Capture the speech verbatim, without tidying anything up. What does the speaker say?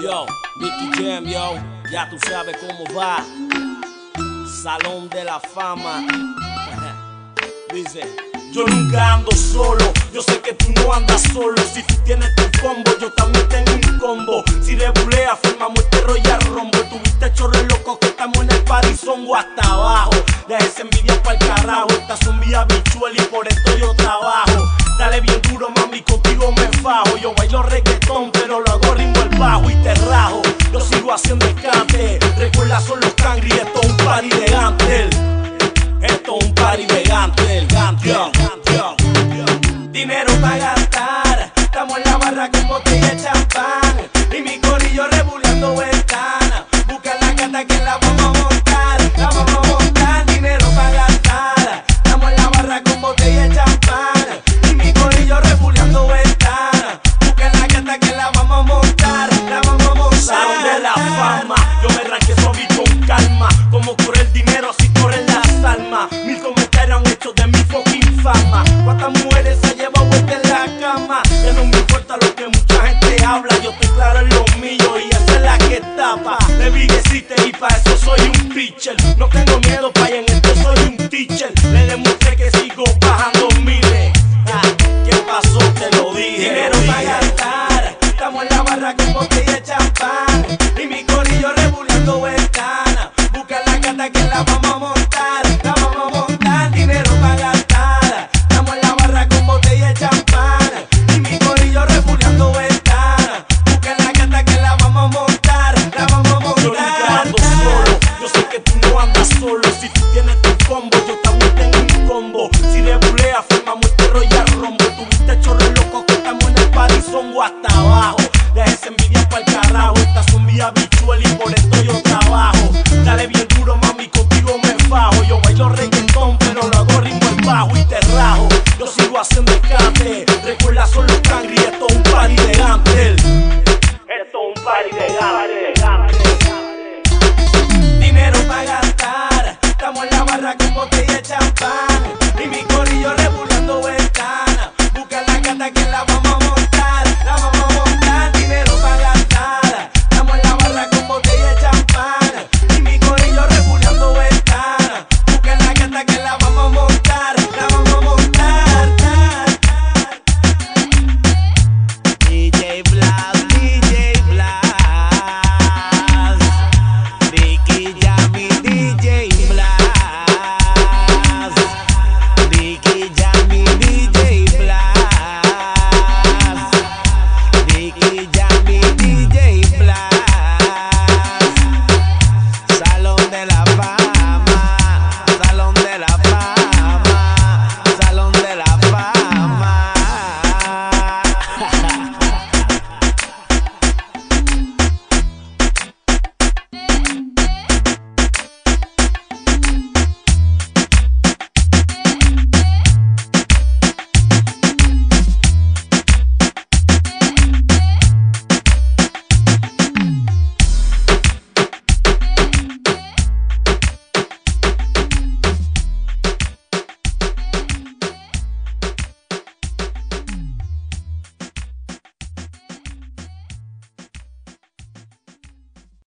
Yo, Nicky Jam, yo, ya tú sabes cómo va. Salón de la fama. Dice: yo nunca ando solo, yo sé que tú no andas solo. Si tú tienes tu combo, yo también tengo un combo. Si rebulea, formamos este Royal Rumble. Tuviste chorro loco que estamos en el parizongo hasta abajo. Deja esa envidia pa'l carajo, estas son mi habichuel y por esto yo trabajo. Dale bien duro, mami, contigo me fajo. Yo bailo reggaetón, pero lo hago ritmo el bajo y te rajo. Yo sigo haciendo el cante, recuerda son los cangri, esto es un party de Gantel. Esto es un party de Gantel, Gantel. Dinero para gastar, estamos en la barra con botella de champán y mi corillo rebuleando ventana. Busca la gata que la vamos a montar, la vamos a montar. Dinero para gastar, estamos en la barra con botella de champán y mi corillo rebuleando ventana. Busca la gata que la vamos a montar, la vamos a montar. Salón de la fama, yo me arranqué suave y con calma. Como corre el dinero, así corren las almas. Mil comentarios han hecho de mi fucking fama. Cuántas mujeres se llevan vuelta en la cama. Ya no me importa lo que mucha gente habla, yo estoy claro en lo mío y esa es la que tapa. Le vi que existe y pa' eso soy un pitcher. No tengo miedo, pa' en esto soy un teacher. Le demostré que si